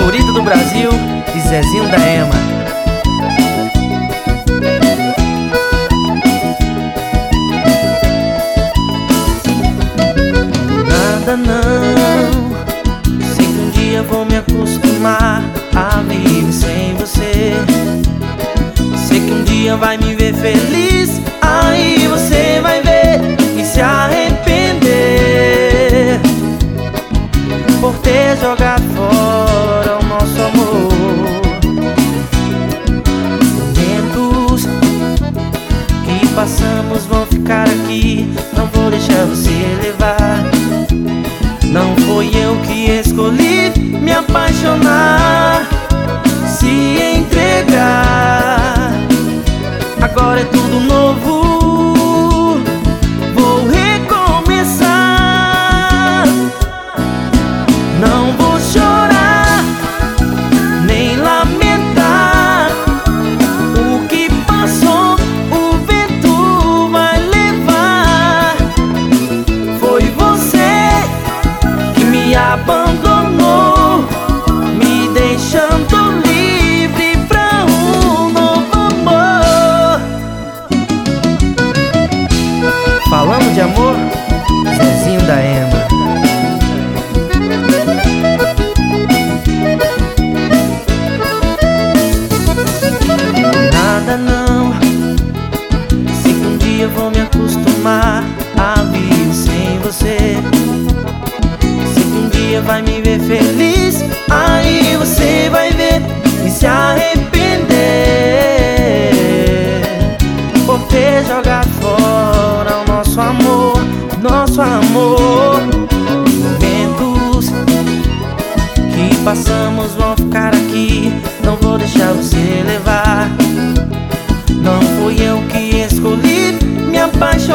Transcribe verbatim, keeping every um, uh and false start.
favorita do Brasil e Zezinho da Ema. Nada não, sei que um dia vou me acostumar a viver sem você. Sei que um dia vai me ver feliz, aí você vai ver e se arrepender por ter jogado fora o nosso amor. Momentos que passamos vão ficar aqui, não vou deixar você levar. Não foi eu que escolhi me apaixonar, se entregar. Agora é tudo novo, vou recomeçar. Não vou chorar, nem lamentar. O que passou, o vento vai levar. Foi você que me abandonou, me deixando livre pra um novo amor. Falando de amor, Zezinho da Ema. Nada não, sei que um dia vou me acostumar a viver sem você. Sei que um dia vai me ver feliz, aí você vai ver e se arrepender por ter jogado fora o nosso amor, nosso amor. Momentos que passamos vão ficar aqui, não vou deixar você levar. Não fui eu que escolhi me apaixonar,